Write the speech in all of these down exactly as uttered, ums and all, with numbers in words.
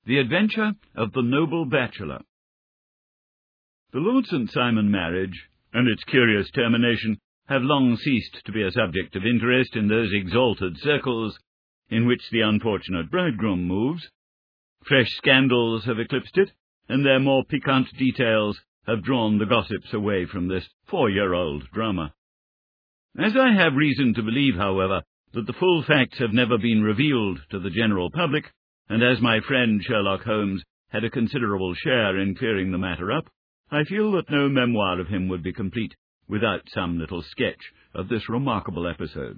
The Adventure of the Noble Bachelor. The Lord Saint Simon marriage, and its curious termination, have long ceased to be a subject of interest in those exalted circles in which the unfortunate bridegroom moves. Fresh scandals have eclipsed it, and their more piquant details have drawn the gossips away from this four-year-old drama. As I have reason to believe, however, that the full facts have never been revealed to the general public, and as my friend Sherlock Holmes had a considerable share in clearing the matter up, I feel that no memoir of him would be complete without some little sketch of this remarkable episode.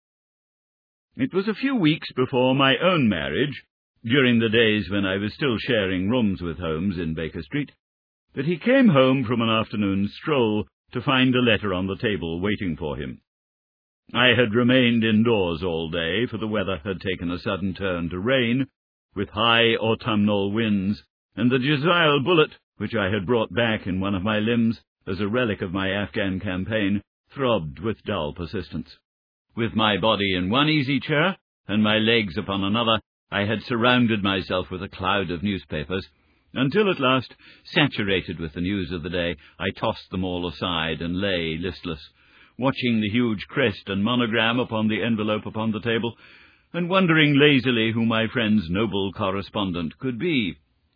It was a few weeks before my own marriage, during the days when I was still sharing rooms with Holmes in Baker Street, that he came home from an afternoon stroll to find a letter on the table waiting for him. I had remained indoors all day, for the weather had taken a sudden turn to rain, with high autumnal winds, and the Jezail bullet, which I had brought back in one of my limbs as a relic of my Afghan campaign, throbbed with dull persistence. With my body in one easy chair, and my legs upon another, I had surrounded myself with a cloud of newspapers, until at last, saturated with the news of the day, I tossed them all aside and lay listless, watching the huge crest and monogram upon the envelope upon the table, and wondering lazily who my friend's noble correspondent could be.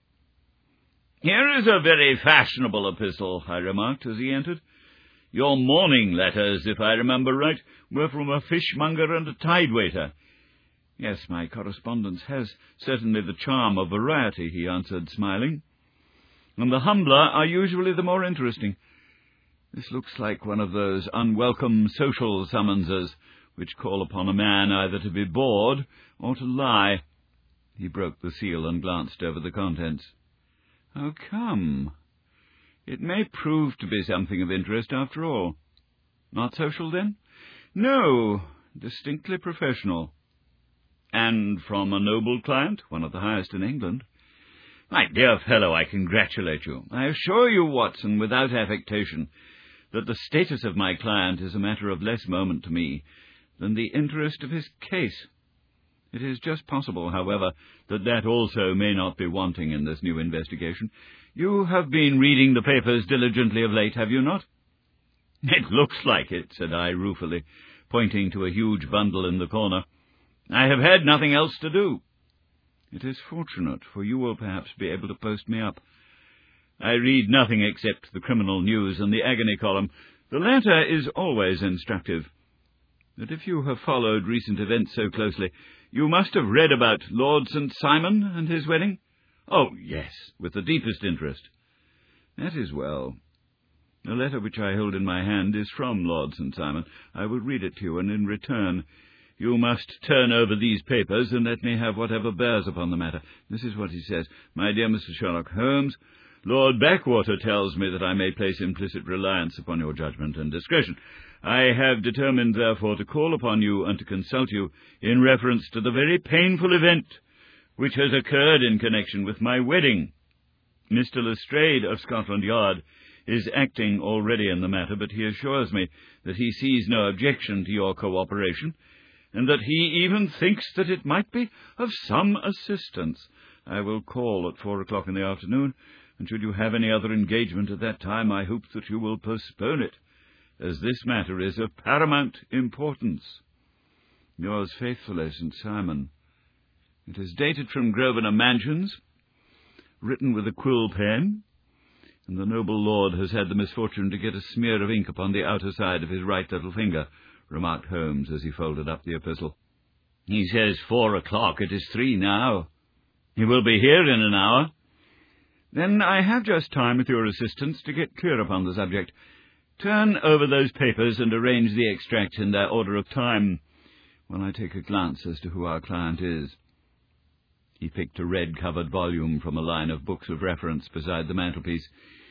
"Here is a very fashionable epistle," I remarked as he entered. "Your morning letters, if I remember right, were from a fishmonger and a tide-waiter." "Yes, my correspondence has certainly the charm of variety," he answered, smiling. "And the humbler are usually the more interesting. This looks like one of those unwelcome social summonses which call upon a man either to be bored or to lie." He broke the seal and glanced over the contents. "How come? It may prove to be something of interest after all." "Not social, then?" "No, distinctly professional." "And from a noble client, one of the highest in England." "My dear fellow, I congratulate you. I assure you, Watson, without affectation, that the status of my client is a matter of less moment to me than the interest of his case. It is just possible, however, that that also may not be wanting in this new investigation. You have been reading the papers diligently of late, have you not?" "It looks like it," said I ruefully, pointing to a huge bundle in the corner. "I have had nothing else to do." "It is fortunate, for you will perhaps be able to post me up." "I read nothing except the criminal news and the agony column. The latter is always instructive. But if you have followed recent events so closely, you must have read about Lord Saint Simon and his wedding?" "Oh, yes, with the deepest interest." "That is well. The letter which I hold in my hand is from Lord Saint Simon. I will read it to you, and in return you must turn over these papers and let me have whatever bears upon the matter. This is what he says. 'My dear Mister Sherlock Holmes, Lord Backwater tells me that I may place implicit reliance upon your judgment and discretion. I have determined, therefore, to call upon you and to consult you in reference to the very painful event which has occurred in connection with my wedding. Mister Lestrade of Scotland Yard is acting already in the matter, but he assures me that he sees no objection to your cooperation, and that he even thinks that it might be of some assistance. I will call at four o'clock in the afternoon, and should you have any other engagement at that time, I hope that you will postpone it, as this matter is of paramount importance. Yours faithfully, Saint Simon." It is dated from Grosvenor Mansions, written with a quill pen, and the noble lord has had the misfortune to get a smear of ink upon the outer side of his right little finger, remarked Holmes as he folded up the epistle. "He says four o'clock. It is three now. He will be here in an hour." "Then I have just time, with your assistance, to get clear upon the subject. Turn over those papers and arrange the extracts in their order of time, while I take a glance as to who our client is." He picked a red-covered volume from a line of books of reference beside the mantelpiece.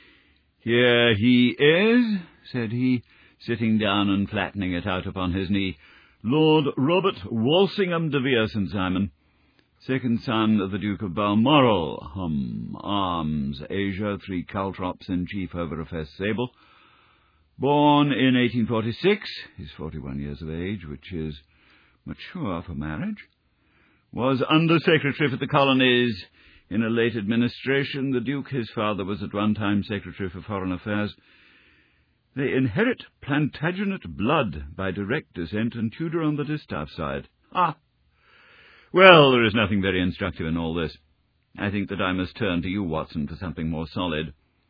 "Here he is," said he, sitting down and flattening it out upon his knee. "Lord Robert Walsingham de Vere, Saint Simon, second son of the Duke of Balmoral, hum, arms, Asia, three caltrops in chief over a fess sable. Born in eighteen forty-six, is forty-one years of age, which is mature for marriage. Was Under-Secretary for the Colonies In a late administration, the Duke, his father, was at one time Secretary for Foreign Affairs. They inherit Plantagenet blood by direct descent and Tudor on the distaff side. Ah! Well, there is nothing very instructive in all this. I think that I must turn to you, Watson, for something more solid.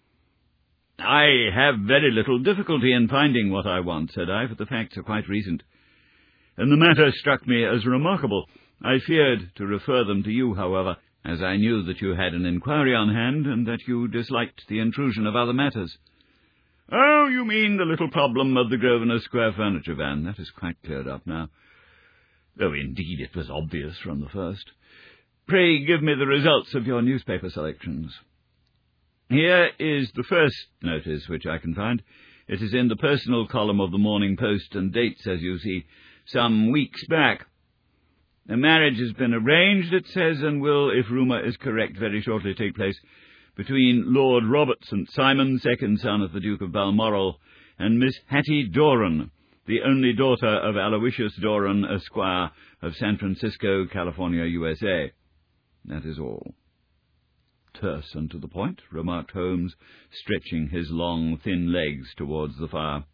I have very little difficulty in finding what I want, said I, for the facts are quite recent. And the matter struck me as remarkable. I feared to refer them to you, however, as I knew that you had an inquiry on hand and that you disliked the intrusion of other matters. Oh, you mean the little problem of the Grosvenor Square furniture van. That is quite cleared up now. Though indeed it was obvious from the first. Pray give me the results of your newspaper selections. Here is the first notice which I can find. It is in the personal column of the Morning Post and dates, as you see, some weeks back. A marriage has been arranged, it says, and will, if rumour is correct, very shortly take place between Lord Robert Saint Simon, second son of the Duke of Balmoral, and Miss Hattie Doran, the only daughter of Aloysius Doran, Esquire, of San Francisco, California, U S A. That is all. Terse and to the point, remarked Holmes, stretching his long, thin legs towards the fire.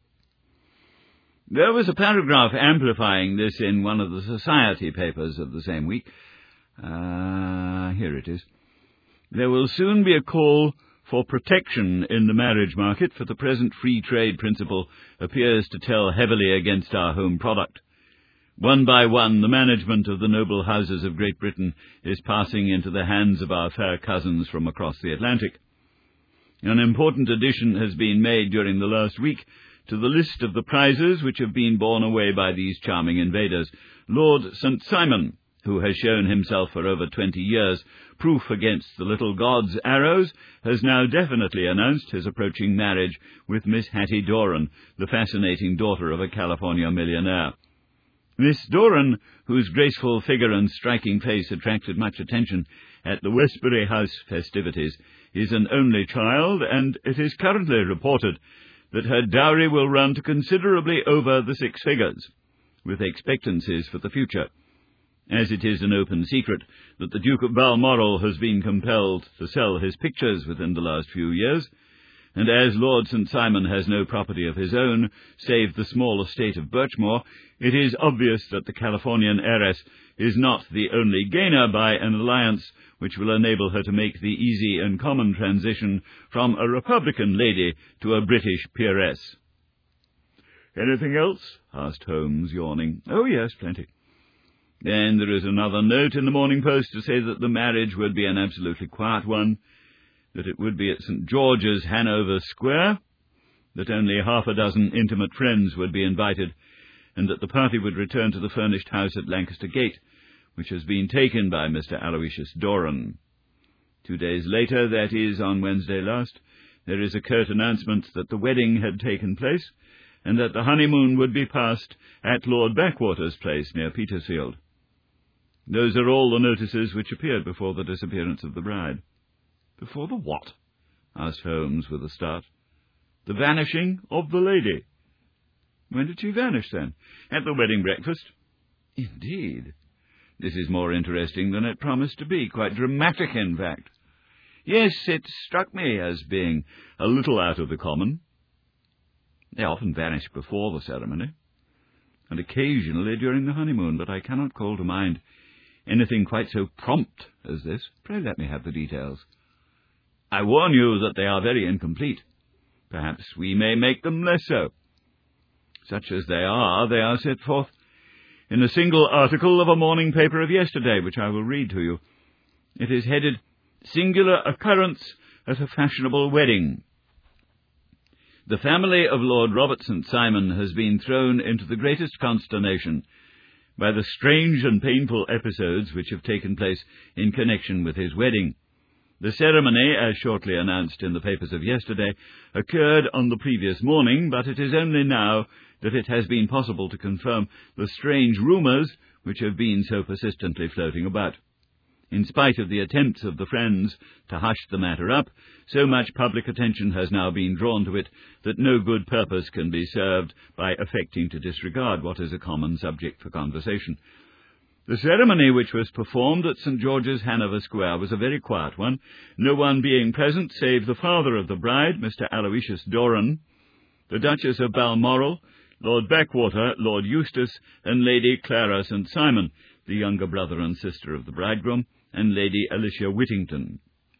There was a paragraph amplifying this in one of the society papers of the same week. Ah, uh, here it is. There will soon be a call for protection in the marriage market, for the present free trade principle appears to tell heavily against our home product. One by one, the management of the noble houses of Great Britain is passing into the hands of our fair cousins from across the Atlantic. An important addition has been made during the last week to the list of the prizes which have been borne away by these charming invaders. Lord Saint Simon, who has shown himself for over twenty years proof against the little god's arrows, has now definitely announced his approaching marriage with Miss Hattie Doran, the fascinating daughter of a California millionaire. Miss Doran, whose graceful figure and striking face attracted much attention at the Westbury House festivities, is an only child, and it is currently reported that her dowry will run to considerably over the six figures, with expectancies for the future. As it is an open secret that the Duke of Balmoral has been compelled to sell his pictures within the last few years, and as Lord Saint Simon has no property of his own, save the small estate of Birchmoor, it is obvious that the Californian heiress is not the only gainer by an alliance which will enable her to make the easy and common transition from a Republican lady to a British peeress. "Anything else?" asked Holmes, yawning. "Oh, yes, plenty." Then there is another note in the Morning Post to say that the marriage would be an absolutely quiet one, that it would be at Saint George's, Hanover Square, that only half a dozen intimate friends would be invited, and that the party would return to the furnished house at Lancaster Gate, which has been taken by Mister Aloysius Doran. Two days later, that is, on Wednesday last, there is a curt announcement that the wedding had taken place, and that the honeymoon would be passed at Lord Backwater's place near Petersfield. Those are all the notices which appeared before the disappearance of the bride. "Before the what?" asked Holmes with a start. "The vanishing of the lady." "When did she vanish, then?" "At the wedding breakfast." "Indeed. This is more interesting than it promised to be, quite dramatic, in fact." "Yes, it struck me as being a little out of the common. They often vanish before the ceremony, and occasionally during the honeymoon, but I cannot call to mind anything quite so prompt as this. Pray let me have the details." "I warn you that they are very incomplete. Perhaps we may make them less so. Such as they are, they are set forth in a single article of a morning paper of yesterday, which I will read to you. It is headed, 'Singular Occurrence at a Fashionable Wedding.' The family of Lord Robert Saint Simon has been thrown into the greatest consternation by the strange and painful episodes which have taken place in connection with his wedding. The ceremony, as shortly announced in the papers of yesterday, occurred on the previous morning, but it is only now that it has been possible to confirm the strange rumours which have been so persistently floating about. In spite of the attempts of the friends to hush the matter up, so much public attention has now been drawn to it that no good purpose can be served by affecting to disregard what is a common subject for conversation. The ceremony which was performed at St George's, Hanover Square, was a very quiet one, no one being present save the father of the bride, Mister Aloysius Doran, the Duchess of Balmoral, Lord Backwater, Lord Eustace, and Lady Clara St Simon, the younger brother and sister of the bridegroom, and Lady Alicia Whittington.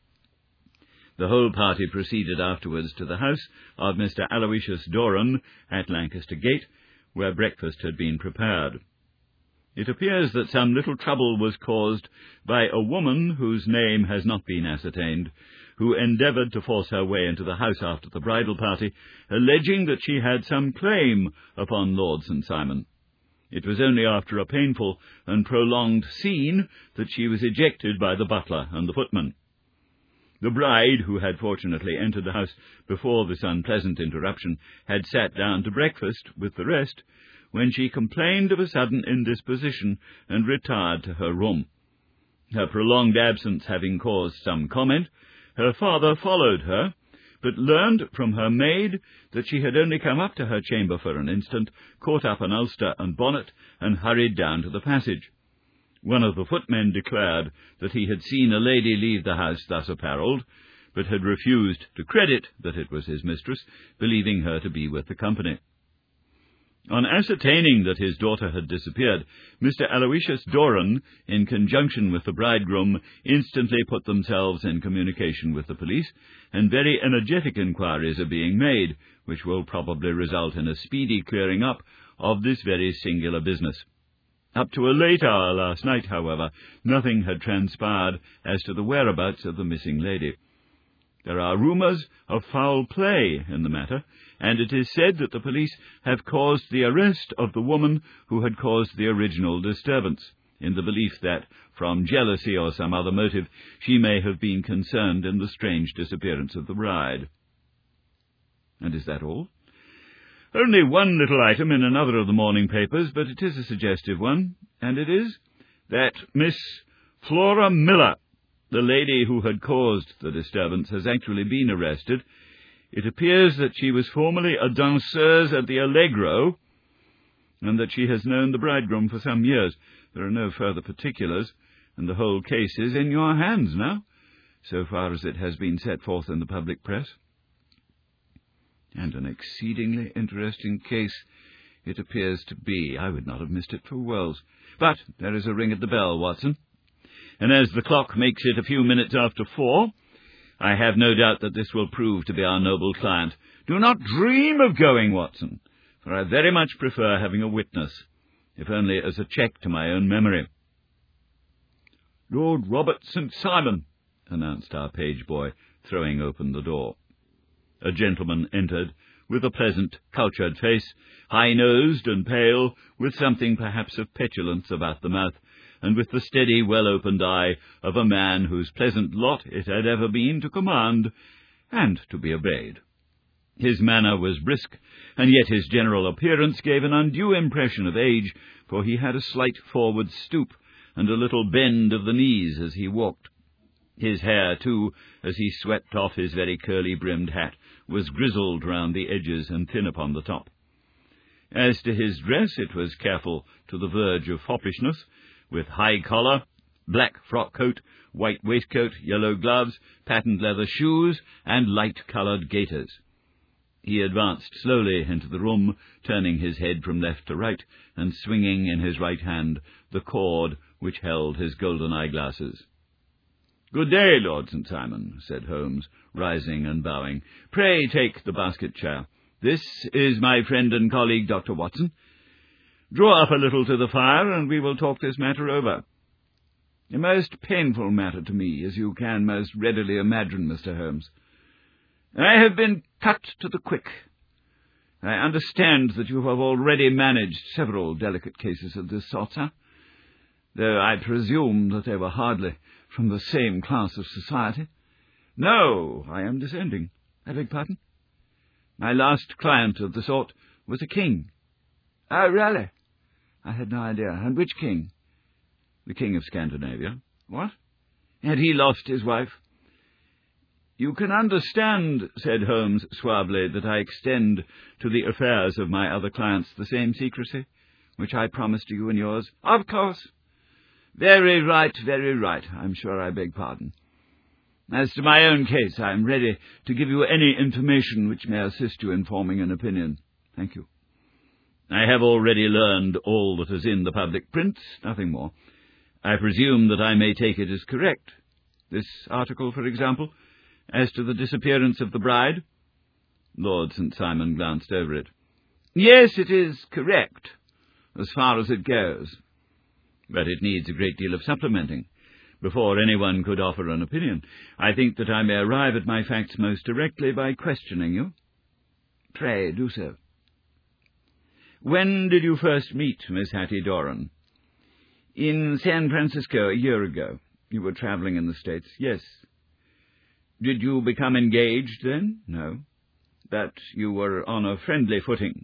The whole party proceeded afterwards to the house of Mister Aloysius Doran at Lancaster Gate, where breakfast had been prepared. It appears that some little trouble was caused by a woman whose name has not been ascertained, who endeavoured to force her way into the house after the bridal party, alleging that she had some claim upon Lord St Simon. It was only after a painful and prolonged scene that she was ejected by the butler and the footman. The bride, who had fortunately entered the house before this unpleasant interruption, had sat down to breakfast with the rest, when she complained of a sudden indisposition and retired to her room. Her prolonged absence having caused some comment, her father followed her, but learned from her maid that she had only come up to her chamber for an instant, caught up an ulster and bonnet, and hurried down to the passage. One of the footmen declared that he had seen a lady leave the house thus apparelled, but had refused to credit that it was his mistress, believing her to be with the company. On ascertaining that his daughter had disappeared, Mister Aloysius Doran, in conjunction with the bridegroom, instantly put themselves in communication with the police, and very energetic inquiries are being made, which will probably result in a speedy clearing up of this very singular business. Up to a late hour last night, however, nothing had transpired as to the whereabouts of the missing lady. There are rumours of foul play in the matter, and it is said that the police have caused the arrest of the woman who had caused the original disturbance, in the belief that, from jealousy or some other motive, she may have been concerned in the strange disappearance of the bride. And is that all? Only one little item in another of the morning papers, but it is a suggestive one, and it is that Miss Flora Miller, the lady who had caused the disturbance, has actually been arrested. It appears that she was formerly a danseuse at the Allegro, and that she has known the bridegroom for some years. There are no further particulars, and the whole case is in your hands now, so far as it has been set forth in the public press. And an exceedingly interesting case it appears to be. I would not have missed it for worlds. But there is a ring at the bell, Watson, and as the clock makes it a few minutes after four, I have no doubt that this will prove to be our noble client. Do not dream of going, Watson, for I very much prefer having a witness, if only as a check to my own memory. Lord Robert St Simon, announced our page boy, throwing open the door. A gentleman entered, with a pleasant, cultured face, high-nosed and pale, with something perhaps of petulance about the mouth, and with the steady, well-opened eye of a man whose pleasant lot it had ever been to command and to be obeyed. His manner was brisk, and yet his general appearance gave an undue impression of age, for he had a slight forward stoop and a little bend of the knees as he walked. His hair, too, as he swept off his very curly-brimmed hat, was grizzled round the edges and thin upon the top. As to his dress, it was careful to the verge of foppishness, with high collar, black frock coat, white waistcoat, yellow gloves, patent leather shoes, and light-coloured gaiters. He advanced slowly into the room, turning his head from left to right, and swinging in his right hand the cord which held his golden eyeglasses. "Good day, Lord St Simon," said Holmes, rising and bowing. "Pray take the basket chair. This is my friend and colleague, Doctor Watson. Draw up a little to the fire, and we will talk this matter over. A most painful matter to me, as you can most readily imagine, Mister Holmes. I have been cut to the quick. I understand that you have already managed several delicate cases of this sort, sir, though I presume that they were hardly from the same class of society. No, I am descending. I beg pardon? My last client of the sort was a king." "Oh, really? I had no idea. And which king?" "The King of Scandinavia." "What? Had he lost his wife?" "You can understand," said Holmes suavely, "that I extend to the affairs of my other clients the same secrecy which I promised to you and yours." "Of course. Very right, very right. I'm sure I beg pardon. As to my own case, I am ready to give you any information which may assist you in forming an opinion. Thank you. I have already learned all that is in the public prints, nothing more. I presume that I may take it as correct. This article, for example, as to the disappearance of the bride? Lord Saint Simon glanced over it. Yes, it is correct, as far as it goes. But it needs a great deal of supplementing before anyone could offer an opinion. I think that I may arrive at my facts most directly by questioning you. Pray do so. When did you first meet Miss Hattie Doran? In San Francisco a year ago. You were travelling in the States? Yes. Did you become engaged then? No. That you were on a friendly footing?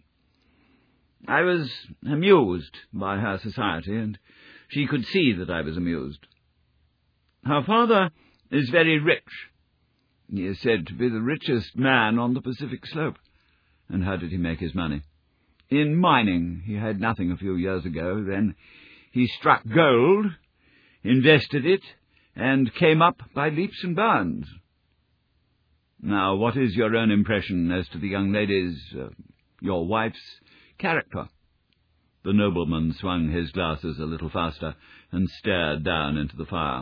I was amused by her society, and she could see that I was amused. Her father is very rich. He is said to be the richest man on the Pacific slope. And how did he make his money? In mining. He had nothing a few years ago. Then he struck gold, invested it, and came up by leaps and bounds. Now, what is your own impression as to the young lady's, uh, your wife's, character? The nobleman swung his glasses a little faster and stared down into the fire.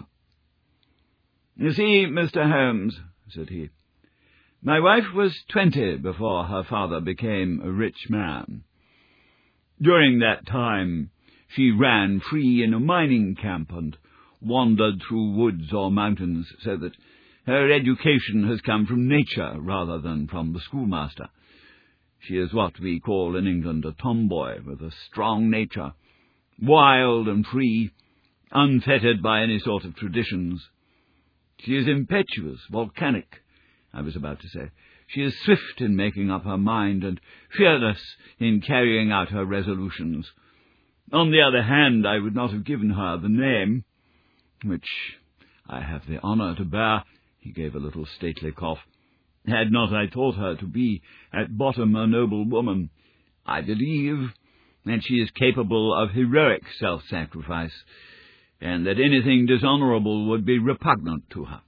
You see, Mister Holmes, said he, my wife was twenty before her father became a rich man. During that time, she ran free in a mining camp and wandered through woods or mountains, so that her education has come from nature rather than from the schoolmaster. She is what we call in England a tomboy, with a strong nature, wild and free, unfettered by any sort of traditions. She is impetuous, volcanic, I was about to say. She is swift in making up her mind and fearless in carrying out her resolutions. On the other hand, I would not have given her the name, which I have the honour to bear, he gave a little stately cough, had not I thought her to be at bottom a noble woman. I believe that she is capable of heroic self-sacrifice, and that anything dishonourable would be repugnant to her.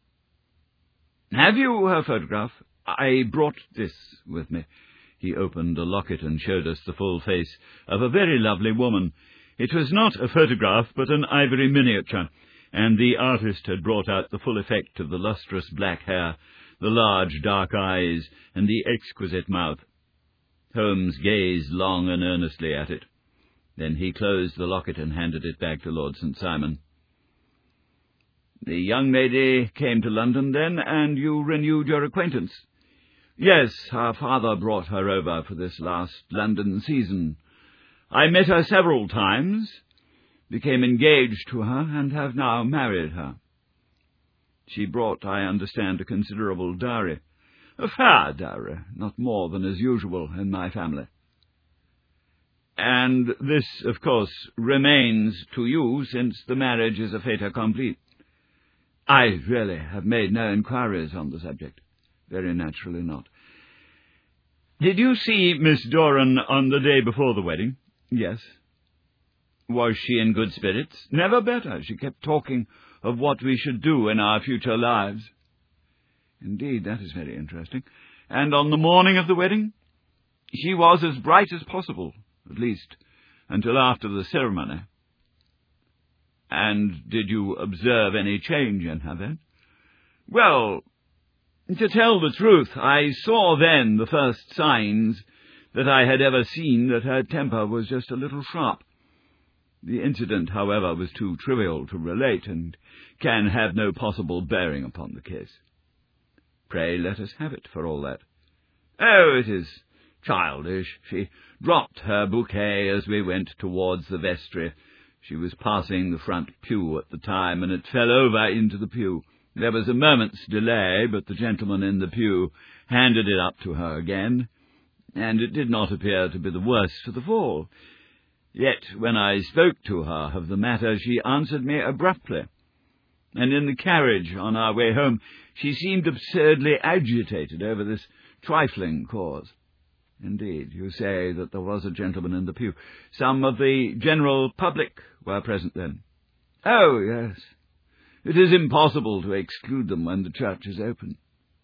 Have you her photograph? I brought this with me. He opened a locket and showed us the full face of a very lovely woman. It was not a photograph, but an ivory miniature, and the artist had brought out the full effect of the lustrous black hair, the large dark eyes, and the exquisite mouth. Holmes gazed long and earnestly at it. Then he closed the locket and handed it back to Lord Saint Simon. The young lady came to London then, and you renewed your acquaintance? Yes, her father brought her over for this last London season. I met her several times, became engaged to her, and have now married her. She brought, I understand, a considerable dowry. A fair dowry, not more than is usual in my family. And this, of course, remains to you, since the marriage is a fait accompli. I really have made no inquiries on the subject. Very naturally not. Did you see Miss Doran on the day before the wedding? Yes. Was she in good spirits? Never better. She kept talking of what we should do in our future lives. Indeed, that is very interesting. And on the morning of the wedding, she was as bright as possible, at least until after the ceremony. And did you observe any change in her then? Well, to tell the truth, I saw then the first signs that I had ever seen that her temper was just a little sharp. The incident, however, was too trivial to relate, and can have no possible bearing upon the case. Pray let us have it, for all that. Oh, it is childish. She dropped her bouquet as we went towards the vestry. She was passing the front pew at the time, and it fell over into the pew. There was a moment's delay, but the gentleman in the pew handed it up to her again, and it did not appear to be the worse for the fall. Yet, when I spoke to her of the matter, she answered me abruptly, and in the carriage on our way home she seemed absurdly agitated over this trifling cause. Indeed, you say that there was a gentleman in the pew. Some of the general public were present then? "Oh, yes. It is impossible to exclude them when the church is open."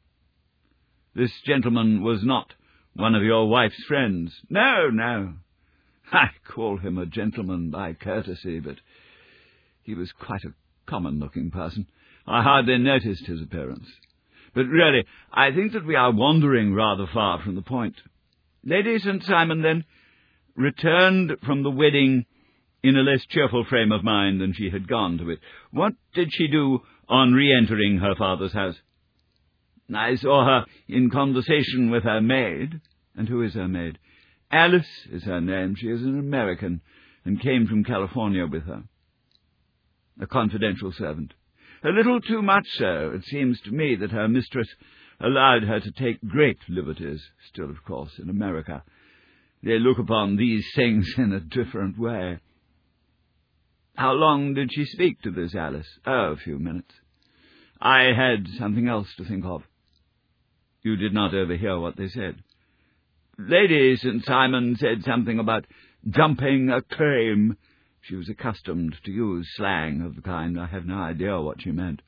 "This gentleman was not one of your wife's friends?" "No, no. I call him a gentleman by courtesy, but he was quite a common-looking person. I hardly noticed his appearance. But really, I think that we are wandering rather far from the point. Lady Saint Simon, then, returned from the wedding in a less cheerful frame of mind than she had gone to it. What did she do on re-entering her father's house?" "I saw her in conversation with her maid." "And who is her maid?" "Alice is her name. She is an American, and came from California with her." "A confidential servant?" "A little too much so. It seems to me that her mistress allowed her to take great liberties. Still, of course, in America they look upon these things in a different way." "How long did she speak to this Alice?" "Oh, a few minutes. I had something else to think of." "You did not overhear what they said?" "Lady Saint Simon said something about jumping a claim. She was accustomed to use slang of the kind. I have no idea what she meant."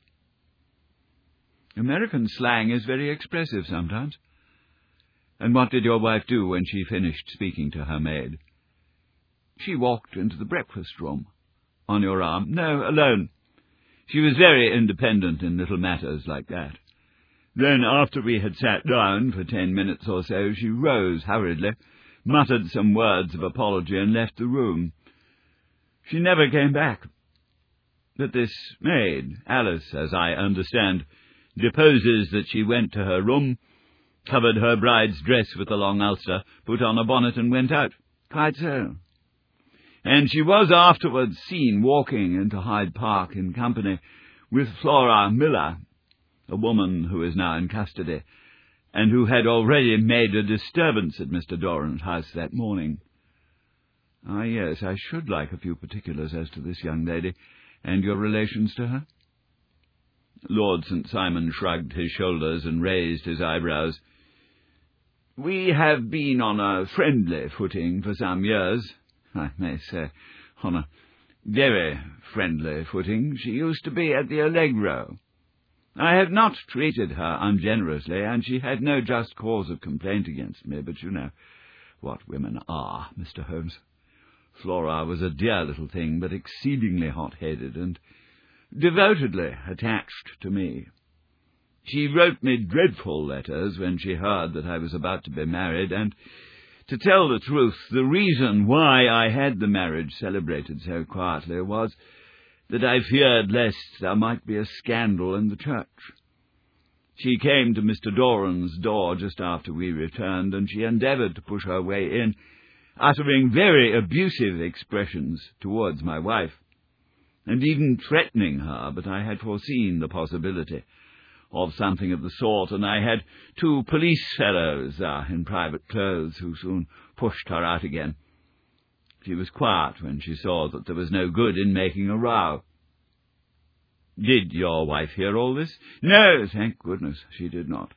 "American slang is very expressive sometimes. And what did your wife do when she finished speaking to her maid?" "She walked into the breakfast room." "On your arm?" "No, alone. She was very independent in little matters like that. Then, after we had sat down for ten minutes or so, she rose hurriedly, muttered some words of apology, and left the room. She never came back. But this maid, Alice, as I understand, deposes that she went to her room, covered her bride's dress with a long ulster, put on a bonnet, and went out." "Quite so." "And she was afterwards seen walking into Hyde Park in company with Flora Miller, a woman who is now in custody, and who had already made a disturbance at Mister Doran's house that morning." "Ah, yes, I should like a few particulars as to this young lady, and your relations to her." Lord Saint Simon shrugged his shoulders and raised his eyebrows. "We have been on a friendly footing for some years, I may say, on a very friendly footing. She used to be at the Allegro. I have not treated her ungenerously, and she had no just cause of complaint against me, but you know what women are, Mister Holmes. Flora was a dear little thing, but exceedingly hot-headed, and devotedly attached to me. She wrote me dreadful letters when she heard that I was about to be married, and, to tell the truth, the reason why I had the marriage celebrated so quietly was that I feared lest there might be a scandal in the church. She came to Mister Doran's door just after we returned, and she endeavoured to push her way in, uttering very abusive expressions towards my wife, and even threatening her, but I had foreseen the possibility of something of the sort, and I had two police fellows uh, in private clothes who soon pushed her out again. She was quiet when she saw that there was no good in making a row." "Did your wife hear all this?" "No, thank goodness, she did not."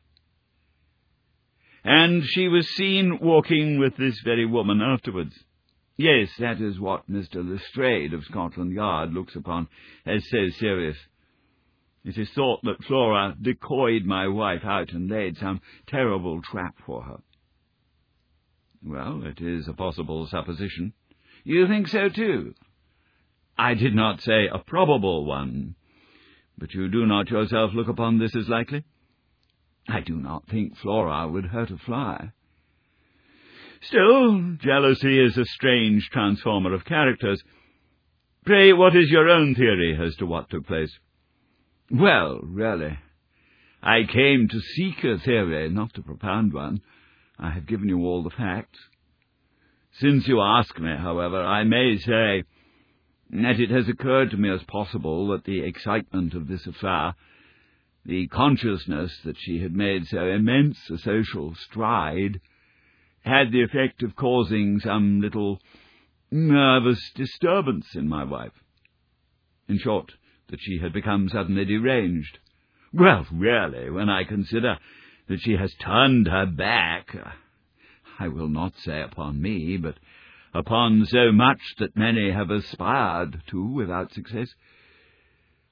"And she was seen walking with this very woman afterwards?" "Yes, that is what Mister Lestrade of Scotland Yard looks upon as so serious. It is thought that Flora decoyed my wife out and laid some terrible trap for her." "Well, it is a possible supposition." "You think so, too?" "I did not say a probable one. But you do not yourself look upon this as likely?" "I do not think Flora would hurt a fly." "Still, jealousy is a strange transformer of characters. Pray, what is your own theory as to what took place?" "Well, really, I came to seek a theory, not to propound one. I have given you all the facts. Since you ask me, however, I may say that it has occurred to me as possible that the excitement of this affair, the consciousness that she had made so immense a social stride, had the effect of causing some little nervous disturbance in my wife. In short, that she had become suddenly deranged. Well, really, when I consider that she has turned her back, I will not say upon me, but upon so much that many have aspired to without success,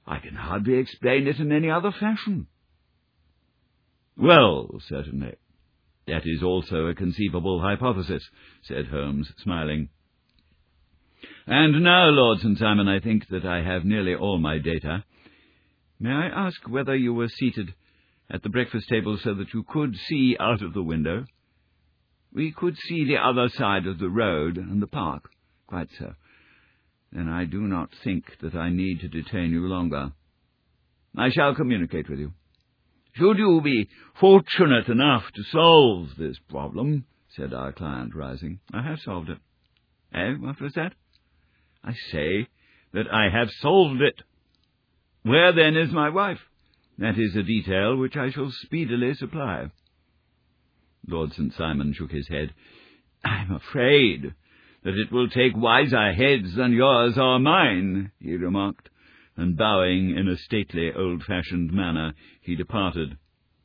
I can hardly explain it in any other fashion." "Well, certainly. That is also a conceivable hypothesis," said Holmes, smiling. "And now, Lord Saint Simon, I think that I have nearly all my data. May I ask whether you were seated at the breakfast table so that you could see out of the window?" "We could see the other side of the road and the park." "Quite so. Then I do not think that I need to detain you longer. I shall communicate with you." "Should you be fortunate enough to solve this problem," said our client, rising. "I have solved it." "Eh, what was that?" "I say that I have solved it." "Where, then, is my wife?" "That is a detail which I shall speedily supply." Lord Saint Simon shook his head. "I'm afraid that it will take wiser heads than yours or mine," he remarked, and bowing in a stately, old-fashioned manner, he departed.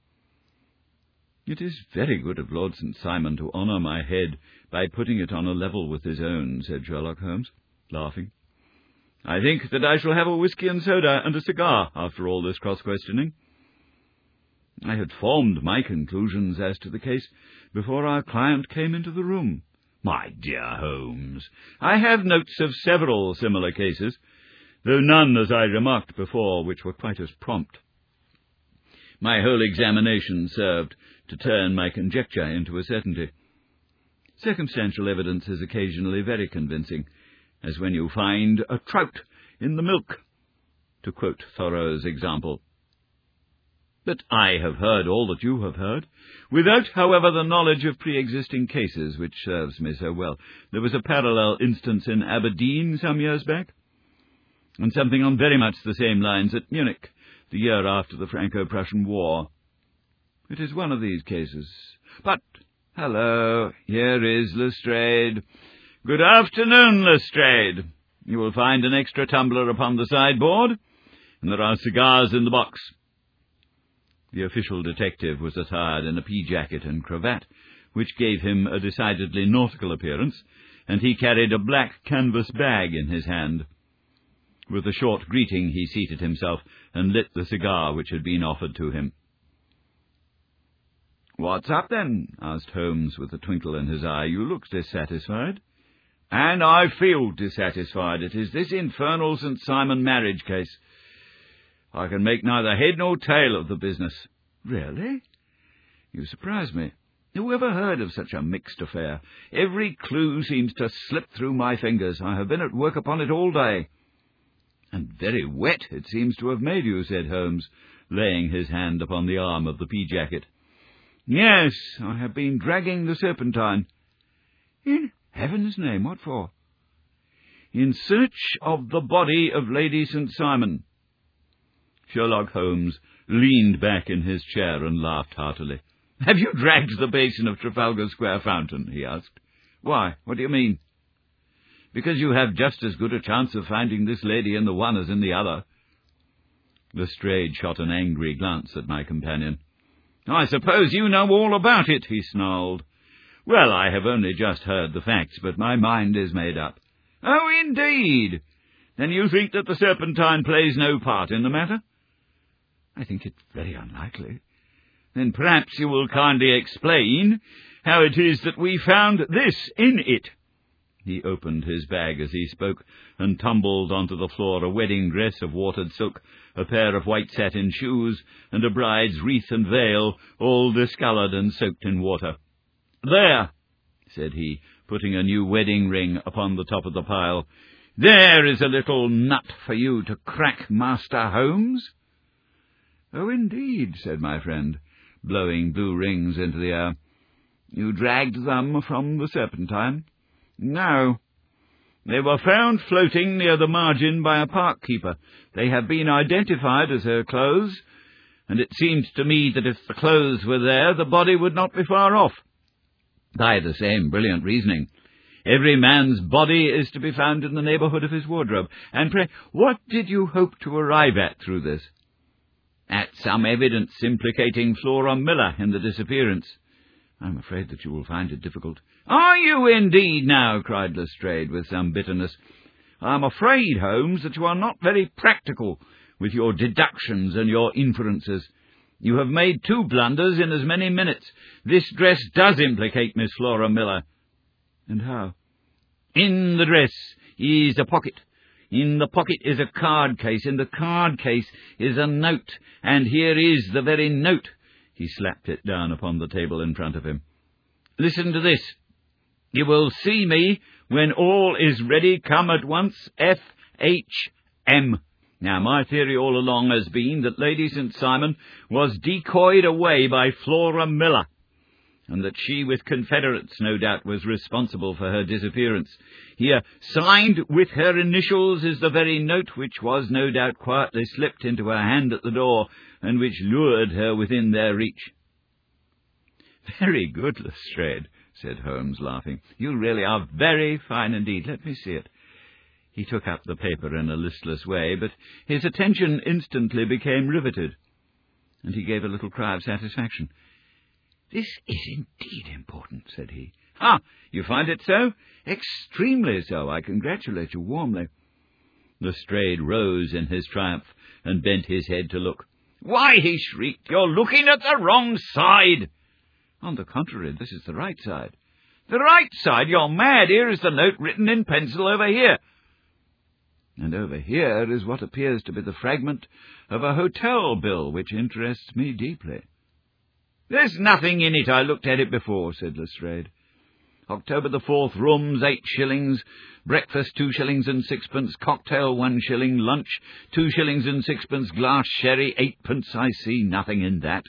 "It is very good of Lord Saint Simon to honour my head by putting it on a level with his own," said Sherlock Holmes, laughing. "I think that I shall have a whisky and soda and a cigar after all this cross-questioning." I had formed my conclusions as to the case before our client came into the room. "My dear Holmes, I have notes of several similar cases, though none, as I remarked before, which were quite as prompt. My whole examination served to turn my conjecture into a certainty. Circumstantial evidence is occasionally very convincing, as when you find a trout in the milk, to quote Thoreau's example. But I have heard all that you have heard, without, however, the knowledge of pre-existing cases, which serves me so well. There was a parallel instance in Aberdeen some years back, and something on very much the same lines at Munich, the year after the Franco-Prussian War. It is one of these cases. But, hello, here is Lestrade. Good afternoon, Lestrade. You will find an extra tumbler upon the sideboard, and there are cigars in the box." The official detective was attired in a pea-jacket and cravat, which gave him a decidedly nautical appearance, and he carried a black canvas bag in his hand. With a short greeting he seated himself and lit the cigar which had been offered to him. "What's up, then?" asked Holmes with a twinkle in his eye. "You look dissatisfied." "And I feel dissatisfied. It is this infernal Saint Simon marriage case. I can make neither head nor tail of the business." "Really? You surprise me. Who ever heard of such a mixed affair? Every clue seems to slip through my fingers. I have been at work upon it all day." "And very wet it seems to have made you," said Holmes, laying his hand upon the arm of the pea-jacket. "Yes, I have been dragging the Serpentine." "In heaven's name, what for?" "In search of the body of Lady Saint Simon." Sherlock Holmes leaned back in his chair and laughed heartily. "Have you dragged the basin of Trafalgar Square fountain?" he asked. "Why, what do you mean?" "Because you have just as good a chance of finding this lady in the one as in the other." Lestrade shot an angry glance at my companion. "I suppose you know all about it," he snarled. "Well, I have only just heard the facts, but my mind is made up." "Oh, indeed? Then you think that the Serpentine plays no part in the matter?" "I think it very unlikely." "Then perhaps you will kindly explain how it is that we found this in it." He opened his bag as he spoke, and tumbled onto the floor a wedding dress of watered silk, a pair of white satin shoes, and a bride's wreath and veil, all discoloured and soaked in water. "There," said he, putting a new wedding ring upon the top of the pile. "There is a little nut for you to crack, Master Holmes." "Oh, indeed," said my friend, blowing blue rings into the air. "You dragged them from the Serpentine?" "No. They were found floating near the margin by a park keeper. They have been identified as her clothes, and it seemed to me that if the clothes were there, the body would not be far off. By the same brilliant reasoning, every man's body is to be found in the neighbourhood of his wardrobe. And pray, what did you hope to arrive at through this?" "At some evidence implicating Flora Miller in the disappearance." "I'm afraid that you will find it difficult." "Are you indeed now?" cried Lestrade with some bitterness. "I'm afraid, Holmes, that you are not very practical. with your deductions and your inferences. You have made two blunders in as many minutes. This dress does implicate Miss Flora Miller." "And how?" "In the dress is a pocket. In the pocket is a card case. In the card case is a note. And here is the very note." He slapped it down upon the table in front of him. "Listen to this. You will see me when all is ready. Come at once. F H M Now, my theory all along has been that Lady Saint Simon was decoyed away by Flora Miller, and that she, with confederates, no doubt, was responsible for her disappearance. Here, signed with her initials, is the very note which was, no doubt, quietly slipped into her hand at the door, and which lured her within their reach." "Very good, Lestrade," said Holmes, laughing. "You really are very fine indeed. Let me see it." He took up the paper in a listless way, but his attention instantly became riveted, and he gave a little cry of satisfaction. "This is indeed important," said he. "Ah, you find it so?" "Extremely so. I congratulate you warmly." Lestrade rose in his triumph and bent his head to look. "Why," he shrieked, "you're looking at the wrong side." "On the contrary, this is the right side." "The right side? You're mad. Here is the note written in pencil over here." "And over here is what appears to be the fragment of a hotel bill, which interests me deeply." "There's nothing in it. I looked at it before," said Lestrade. "October the fourth, rooms, eight shillings, breakfast, two shillings and sixpence, cocktail, one shilling, lunch, two shillings and sixpence, glass sherry, eightpence. I see nothing in that."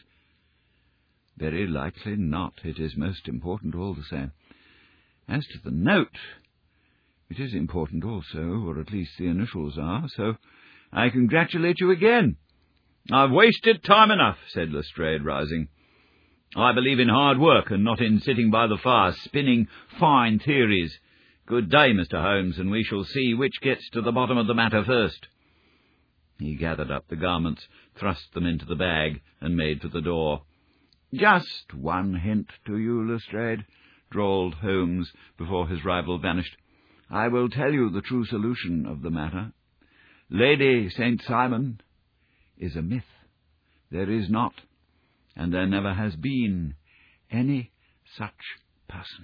"Very likely not. It is most important all the same. As to the note, it is important also, or at least the initials are, so I congratulate you again." "I've wasted time enough," said Lestrade, rising. "I believe in hard work, and not in sitting by the fire, spinning fine theories. Good day, Mister Holmes, and we shall see which gets to the bottom of the matter first." He gathered up the garments, thrust them into the bag, and made for the door. "Just one hint to you, Lestrade," drawled Holmes before his rival vanished. "I will tell you the true solution of the matter. Lady Saint Simon is a myth. There is not, and there never has been, any such person."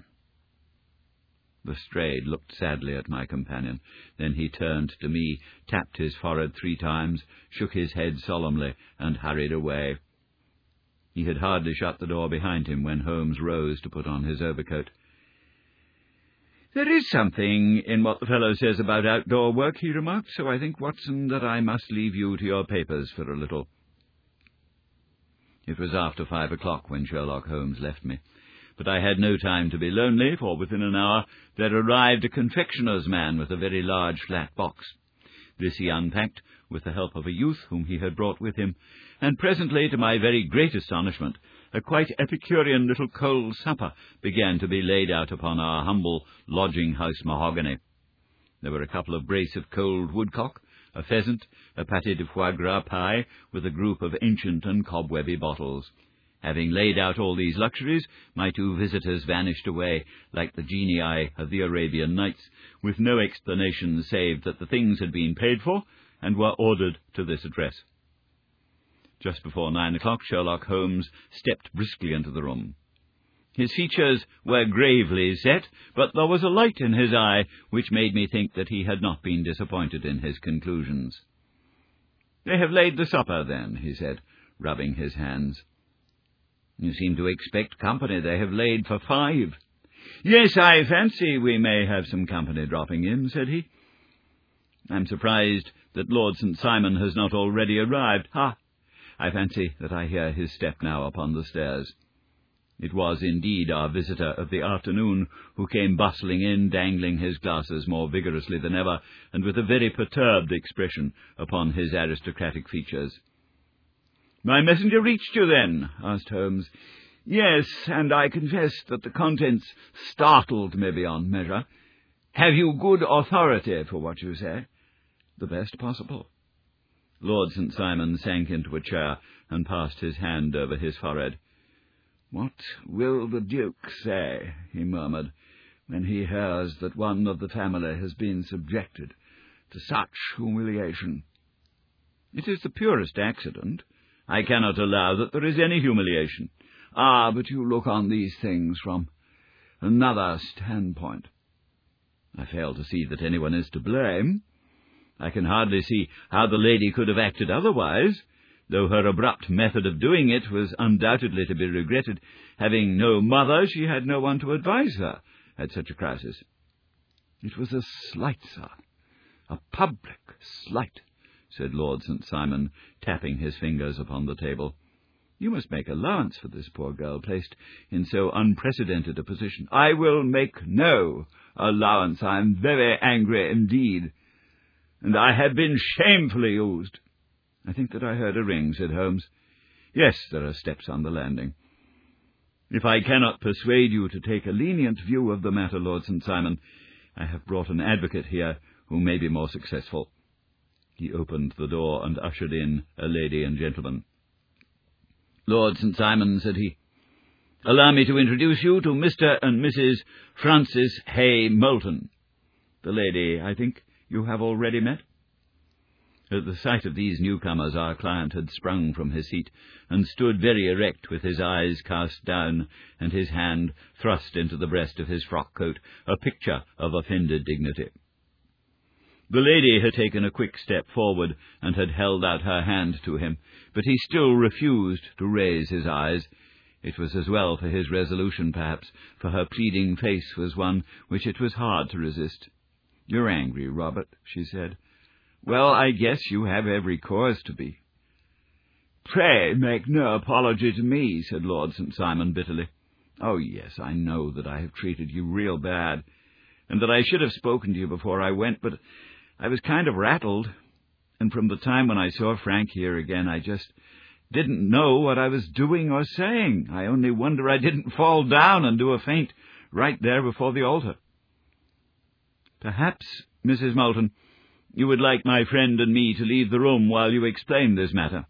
Lestrade looked sadly at my companion. Then he turned to me, tapped his forehead three times, shook his head solemnly, and hurried away. He had hardly shut the door behind him when Holmes rose to put on his overcoat. "There is something in what the fellow says about outdoor work," he remarked, "so I think, Watson, that I must leave you to your papers for a little." It was after five o'clock when Sherlock Holmes left me, but I had no time to be lonely, for within an hour there arrived a confectioner's man with a very large flat box. This he unpacked with the help of a youth whom he had brought with him, and presently, to my very great astonishment, a quite Epicurean little cold supper began to be laid out upon our humble lodging-house mahogany. There were a couple of brace of cold woodcock, a pheasant, a pâté de foie gras pie, with a group of ancient and cobwebby bottles. Having laid out all these luxuries, my two visitors vanished away like the genii of the Arabian Nights, with no explanation save that the things had been paid for and were ordered to this address. Just before nine o'clock, Sherlock Holmes stepped briskly into the room. His features were gravely set, but there was a light in his eye which made me think that he had not been disappointed in his conclusions. "They have laid the supper, then," he said, rubbing his hands. "You seem to expect company. They have laid for five." "Yes, I fancy we may have some company dropping in," said he. "I'm surprised that Lord Saint Simon has not already arrived. Ha! I fancy that I hear his step now upon the stairs." It was indeed our visitor of the afternoon who came bustling in, dangling his glasses more vigorously than ever, and with a very perturbed expression upon his aristocratic features. "My messenger reached you, then?" asked Holmes. "Yes, and I confess that the contents startled me beyond measure. Have you good authority for what you say?" "The best possible." Lord Saint Simon sank into a chair and passed his hand over his forehead. "What will the Duke say," he murmured, "when he hears that one of the family has been subjected to such humiliation?" It is the purest accident. I cannot allow that there is any humiliation. Ah, but you look on these things from another standpoint. I fail to see that anyone is to blame. I can hardly see how the lady could have acted otherwise, though her abrupt method of doing it was undoubtedly to be regretted. Having no mother, she had no one to advise her at such a crisis. It was a slight, sir, a public slight, said Lord Saint Simon, tapping his fingers upon the table. You must make allowance for this poor girl, placed in so unprecedented a position. I will make no allowance. I am very angry indeed, and I have been shamefully used. I think that I heard a ring, said Holmes. Yes, there are steps on the landing. If I cannot persuade you to take a lenient view of the matter, Lord Saint Simon, I have brought an advocate here who may be more successful. He opened the door and ushered in a lady and gentleman. Lord Saint Simon, said he, allow me to introduce you to Mister and Missus Francis Hay Moulton. The lady, I think, you have already met? At the sight of these newcomers, our client had sprung from his seat and stood very erect with his eyes cast down and his hand thrust into the breast of his frock-coat, a picture of offended dignity. The lady had taken a quick step forward and had held out her hand to him, but he still refused to raise his eyes. It was as well for his resolution, perhaps, for her pleading face was one which it was hard to resist. "You're angry, Robert," she said. "Well, I guess you have every cause to be." "Pray make no apology to me," said Lord Saint Simon bitterly. "Oh, yes, I know that I have treated you real bad, and that I should have spoken to you before I went, but I was kind of rattled, and from the time when I saw Frank here again, I just didn't know what I was doing or saying. I only wonder I didn't fall down and do a faint right there before the altar." "Perhaps, Missus Moulton, you would like my friend and me to leave the room while you explain this matter."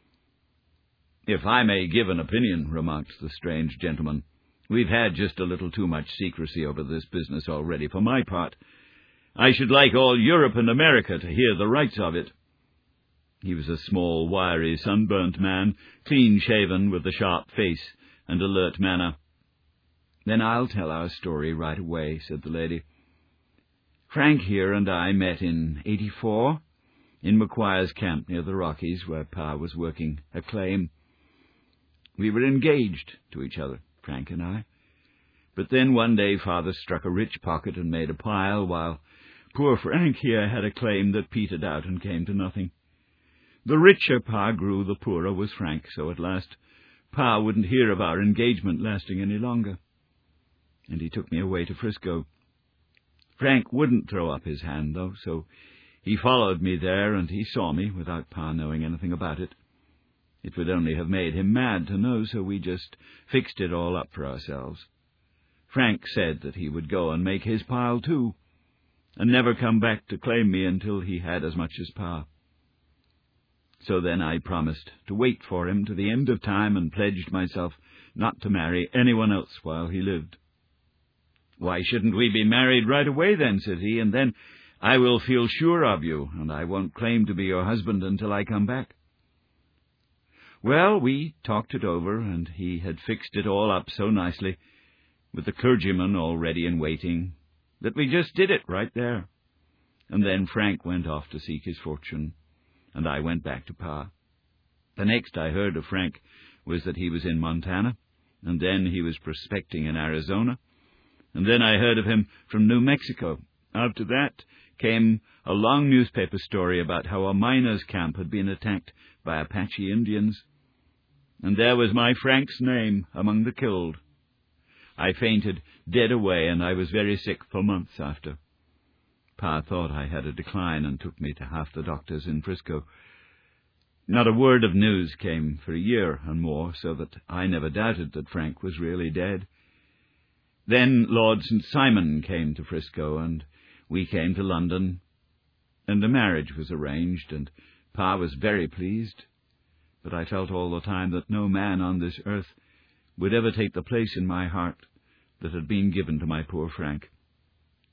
"If I may give an opinion," remarked the strange gentleman, "we've had just a little too much secrecy over this business already for my part. I should like all Europe and America to hear the rights of it." He was a small, wiry, sunburnt man, clean-shaven, with a sharp face and alert manner. "Then I'll tell our story right away," said the lady. "Frank here and I met in eighty-four, in McQuire's camp near the Rockies, where Pa was working a claim. We were engaged to each other, Frank and I. But then one day Father struck a rich pocket and made a pile, while poor Frank here had a claim that petered out and came to nothing. The richer Pa grew, the poorer was Frank, so at last Pa wouldn't hear of our engagement lasting any longer, and he took me away to Frisco. Frank wouldn't throw up his hand, though, so he followed me there, and he saw me without Pa knowing anything about it. It would only have made him mad to know, so we just fixed it all up for ourselves. Frank said that he would go and make his pile, too, and never come back to claim me until he had as much as Pa. So then I promised to wait for him to the end of time and pledged myself not to marry anyone else while he lived. "Why shouldn't we be married right away then?" said he, "and then I will feel sure of you, and I won't claim to be your husband until I come back." Well, we talked it over, and he had fixed it all up so nicely, with the clergyman already in waiting, that we just did it right there. And then Frank went off to seek his fortune, and I went back to Pa. The next I heard of Frank was that he was in Montana, and then he was prospecting in Arizona, and then I heard of him from New Mexico. After that came a long newspaper story about how a miners' camp had been attacked by Apache Indians, and there was my Frank's name among the killed. I fainted dead away, and I was very sick for months after. Pa thought I had a decline and took me to half the doctors in Frisco. Not a word of news came for a year and more, so that I never doubted that Frank was really dead. Then Lord Saint Simon came to Frisco, and we came to London, and a marriage was arranged, and Pa was very pleased. But I felt all the time that no man on this earth would ever take the place in my heart that had been given to my poor Frank.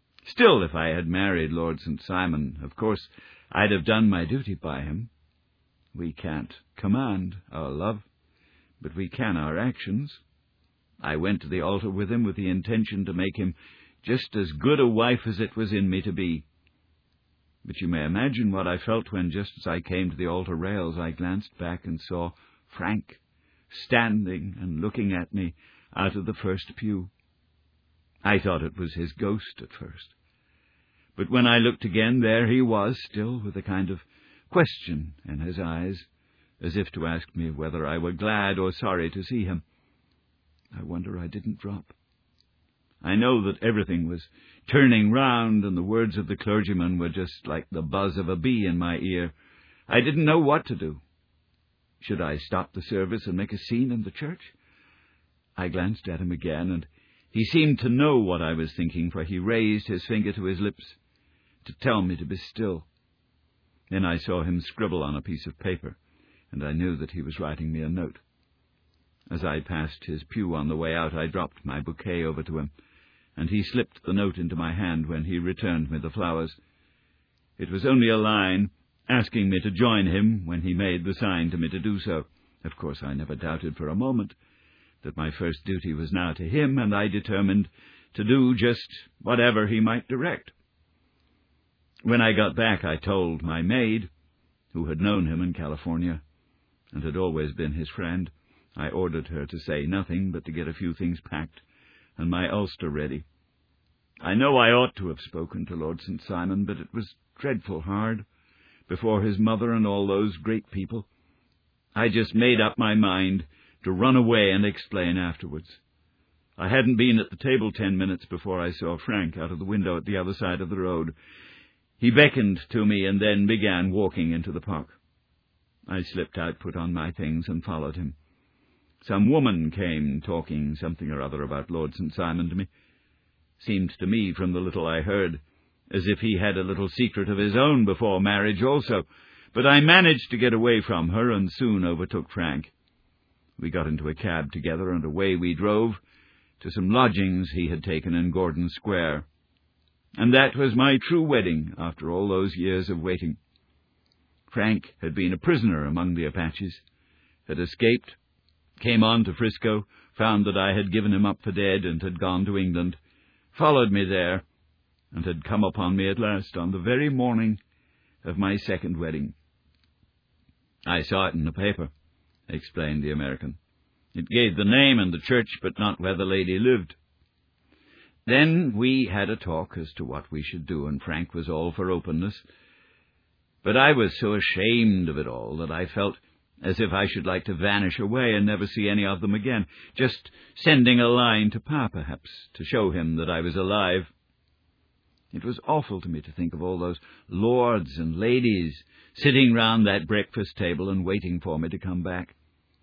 Still, if I had married Lord Saint Simon, of course I'd have done my duty by him. We can't command our love, but we can our actions. I went to the altar with him with the intention to make him just as good a wife as it was in me to be. But you may imagine what I felt when, just as I came to the altar rails, I glanced back and saw Frank standing and looking at me out of the first pew. I thought it was his ghost at first. But when I looked again, there he was, still with a kind of question in his eyes, as if to ask me whether I were glad or sorry to see him. I wonder I didn't drop. I know that everything was turning round, and the words of the clergyman were just like the buzz of a bee in my ear. I didn't know what to do. Should I stop the service and make a scene in the church? I glanced at him again, and he seemed to know what I was thinking, for he raised his finger to his lips to tell me to be still. Then I saw him scribble on a piece of paper, and I knew that he was writing me a note. As I passed his pew on the way out, I dropped my bouquet over to him, and he slipped the note into my hand when he returned me the flowers. It was only a line asking me to join him when he made the sign to me to do so. Of course, I never doubted for a moment that my first duty was now to him, and I determined to do just whatever he might direct. When I got back, I told my maid, who had known him in California and had always been his friend. I ordered her to say nothing, but to get a few things packed and my ulster ready. I know I ought to have spoken to Lord Saint Simon, but it was dreadful hard, before his mother and all those great people. I just made up my mind to run away and explain afterwards. I hadn't been at the table ten minutes before I saw Frank out of the window at the other side of the road. He beckoned to me and then began walking into the park. I slipped out, put on my things, and followed him. Some woman came talking something or other about Lord Saint Simon to me. Seemed to me, from the little I heard, as if he had a little secret of his own before marriage also, but I managed to get away from her and soon overtook Frank. We got into a cab together, and away we drove to some lodgings he had taken in Gordon Square. And that was my true wedding after all those years of waiting. Frank had been a prisoner among the Apaches, had escaped, came on to Frisco, found that I had given him up for dead and had gone to England, followed me there, and had come upon me at last on the very morning of my second wedding. I saw it in the paper, explained the American. It gave the name and the church, but not where the lady lived. Then we had a talk as to what we should do, and Frank was all for openness. But I was so ashamed of it all that I felt as if I should like to vanish away and never see any of them again, just sending a line to Pa, perhaps, to show him that I was alive. It was awful to me to think of all those lords and ladies sitting round that breakfast table and waiting for me to come back.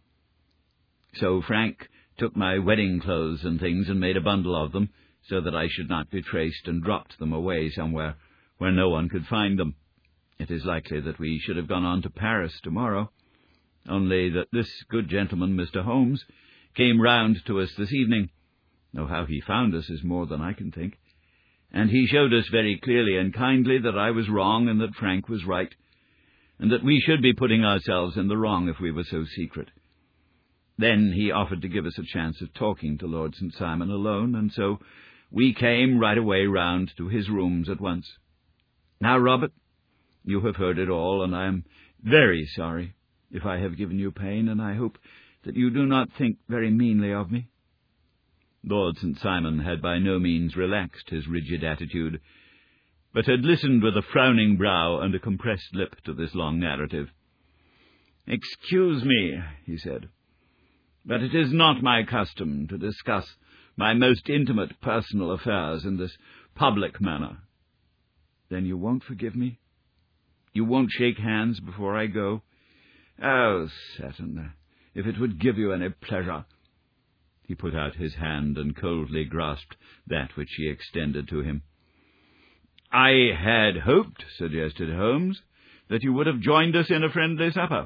So Frank took my wedding clothes and things and made a bundle of them, so that I should not be traced, and dropped them away somewhere where no one could find them. It is likely that we should have gone on to Paris tomorrow, only that this good gentleman, Mister Holmes, came round to us this evening. Though how he found us is more than I can think. And he showed us very clearly and kindly that I was wrong and that Frank was right, and that we should be putting ourselves in the wrong if we were so secret. Then he offered to give us a chance of talking to Lord Saint Simon alone, and so we came right away round to his rooms at once. Now, Robert, you have heard it all, and I am very sorry if I have given you pain, and I hope that you do not think very meanly of me. Lord Saint Simon had by no means relaxed his rigid attitude, but had listened with a frowning brow and a compressed lip to this long narrative. "Excuse me," he said, "but it is not my custom to discuss my most intimate personal affairs in this public manner." "Then you won't forgive me? You won't shake hands before I go?" "Oh, certainly, if it would give you any pleasure." He put out his hand and coldly grasped that which she extended to him. "I had hoped," suggested Holmes, "that you would have joined us in a friendly supper."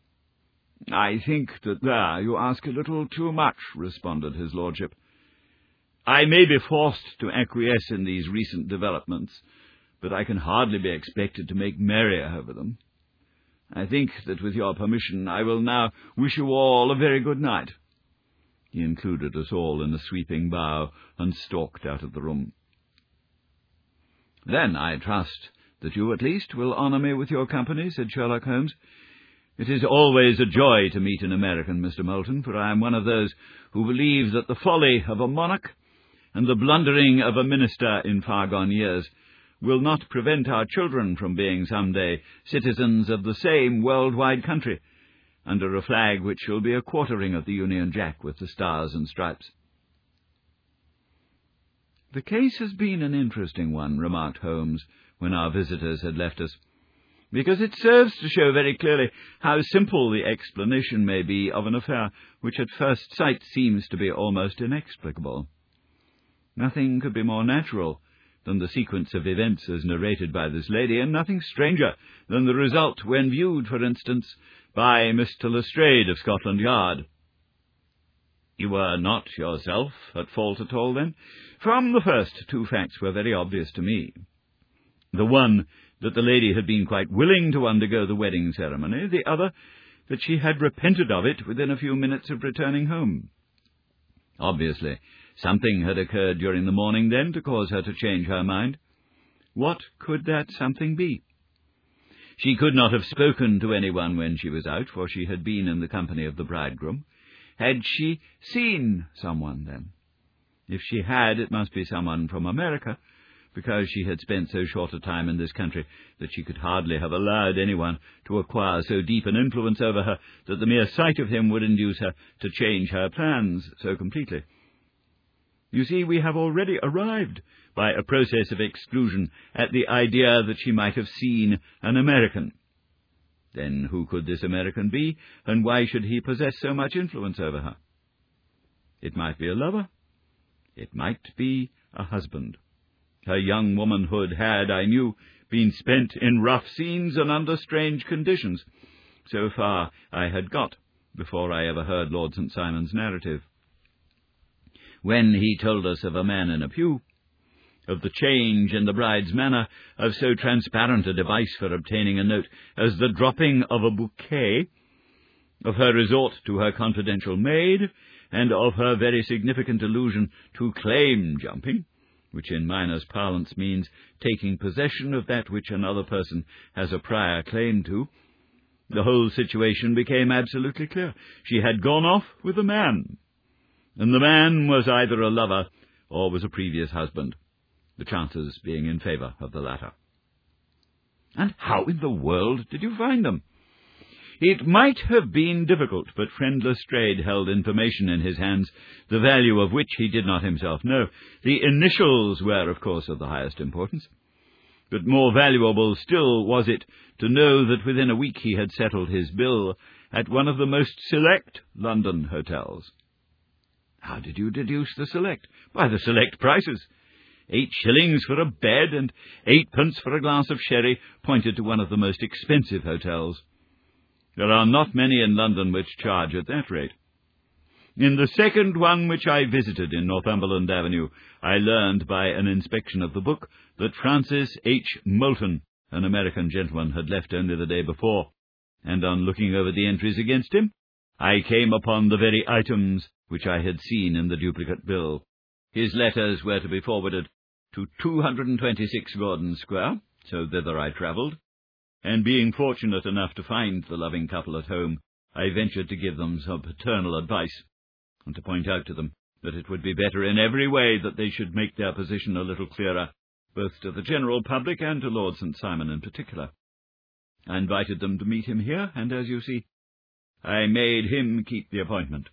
"I think that there you ask a little too much," responded his lordship. "I may be forced to acquiesce in these recent developments, but I can hardly be expected to make merry over them. I think that with your permission I will now wish you all a very good night." He included us all in a sweeping bow and stalked out of the room. "Then I trust that you at least will honour me with your company," said Sherlock Holmes. "It is always a joy to meet an American, Mister Moulton, for I am one of those who believe that the folly of a monarch and the blundering of a minister in far-gone years will not prevent our children from being some day citizens of the same world-wide country, under a flag which shall be a quartering of the Union Jack with the stars and stripes." "The case has been an interesting one," remarked Holmes, when our visitors had left us, "because it serves to show very clearly how simple the explanation may be of an affair which at first sight seems to be almost inexplicable. Nothing could be more natural than the sequence of events as narrated by this lady, and nothing stranger than the result when viewed, for instance, by Mister Lestrade of Scotland Yard." "You were not yourself at fault at all, then?" "From the first, two facts were very obvious to me. The one, that the lady had been quite willing to undergo the wedding ceremony; the other, that she had repented of it within a few minutes of returning home. Obviously, something had occurred during the morning, then, to cause her to change her mind. What could that something be? She could not have spoken to anyone when she was out, for she had been in the company of the bridegroom. Had she seen someone, then? If she had, it must be someone from America, because she had spent so short a time in this country that she could hardly have allowed anyone to acquire so deep an influence over her that the mere sight of him would induce her to change her plans so completely. You see, we have already arrived, by a process of exclusion, at the idea that she might have seen an American. Then who could this American be, and why should he possess so much influence over her? It might be a lover. It might be a husband. Her young womanhood had, I knew, been spent in rough scenes and under strange conditions. So far I had got, before I ever heard Lord Saint Simon's narrative. When he told us of a man in a pew, of the change in the bride's manner, of so transparent a device for obtaining a note as the dropping of a bouquet, of her resort to her confidential maid, and of her very significant allusion to claim-jumping, which in miners' parlance means taking possession of that which another person has a prior claim to, the whole situation became absolutely clear. She had gone off with a man, and the man was either a lover or was a previous husband, the chances being in favour of the latter. And how in the world did you find them? It might have been difficult, but friend Lestrade held information in his hands, the value of which he did not himself know. The initials were, of course, of the highest importance, but more valuable still was it to know that within a week he had settled his bill at one of the most select London hotels. How did you deduce the select? By the select prices. Eight shillings for a bed and eightpence for a glass of sherry pointed to one of the most expensive hotels. There are not many in London which charge at that rate. In the second one, which I visited in Northumberland Avenue, I learned by an inspection of the book that Francis H. Moulton, an American gentleman, had left only the day before, and on looking over the entries against him, I came upon the very items which I had seen in the duplicate bill. His letters were to be forwarded to two hundred twenty-six Gordon Square, so thither I travelled, and being fortunate enough to find the loving couple at home, I ventured to give them some paternal advice, and to point out to them that it would be better in every way that they should make their position a little clearer, both to the general public and to Lord Saint Simon in particular. I invited them to meet him here, and, as you see, I made him keep the appointment.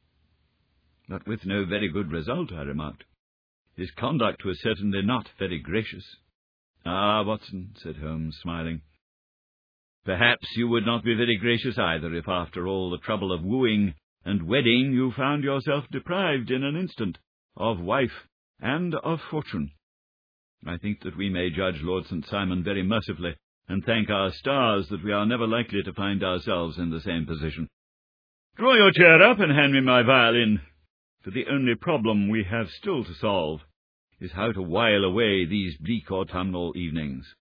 But with no very good result, I remarked. His conduct was certainly not very gracious. Ah, Watson, said Holmes, smiling, perhaps you would not be very gracious either if, after all the trouble of wooing and wedding, you found yourself deprived in an instant of wife and of fortune. I think that we may judge Lord Saint Simon very mercifully, and thank our stars that we are never likely to find ourselves in the same position. Draw your chair up and hand me my violin, for the only problem we have still to solve is how to while away these bleak autumnal evenings.